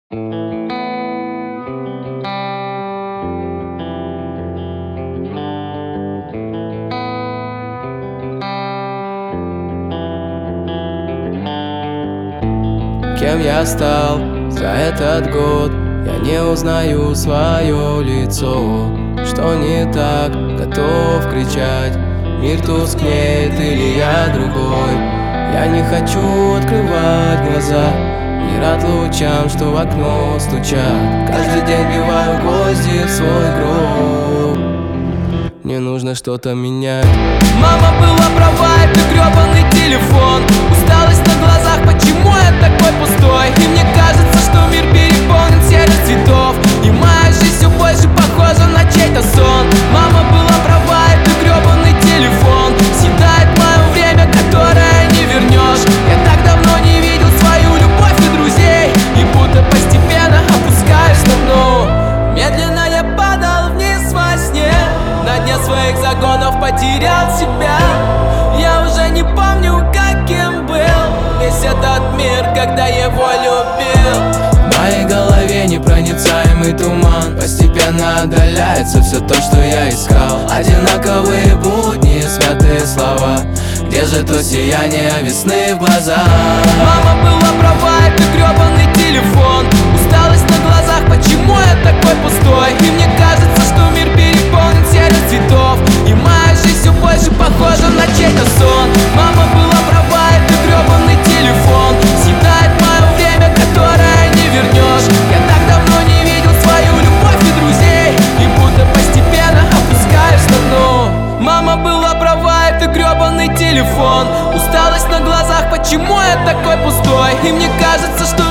Кем я стал за этот год? Я не узнаю свое лицо. Что не так, готов кричать. Мир тускнеет или я другой? Я не хочу открывать глаза. Не рад лучам, что в окно стучат. Каждый день биваю гвозди в свой гроб. Мне нужно что-то менять. Мама была права, это гребаный телефон. Усталость на глазах, почему я такой пустой? И мне кажется, что мир переполнен серых цветов, и моя жизнь все больше похожа на чей-то сон. Мама была права, это гребаный телефон съедает мое время, которое не вернешь. Я так давно не видел свою любовь и друзей, и будто постепенно опускаюсь на дно. Медленно я падал вниз во сне, на дне своих загонов потерял себя. Я уже не помню, каким был весь этот мир, когда его любил. В моей голове непроницаемый туман. Постепенно отдаляется все то, что я искал. Одинаковые будни, смятые слова. Где же то сияние весны в глазах? Мама была права, это гребаный телефон. Усталость на глазах, почему я такой пустой? И мне кажется, что мир переполнен серых цветов, и моя жизнь все больше похожа на чей-то сон. Мама была права, это гребаный телефон съедает мое время, которое не вернешь. Я так давно не видел свою любовь и друзей, и будто постепенно опускаюсь на дно. Мама была права, это гребаный телефон. Усталость на глазах, почему я такой пустой? И мне кажется, что